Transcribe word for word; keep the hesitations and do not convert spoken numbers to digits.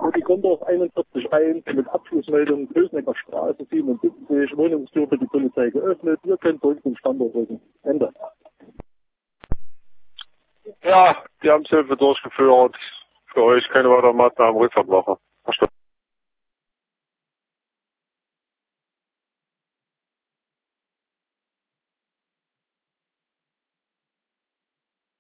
für die Gondorf einundvierzig eins mit Abschlussmeldung Bösnecker Straße siebenundsiebzig, Wohnungstür für die Polizei geöffnet. Ihr könnt zurück zum Standort rücken. Ende. Ja, die Amtshilfe durchgeführt. Für euch keine weiteren Maßnahmen Rückfahrt machen.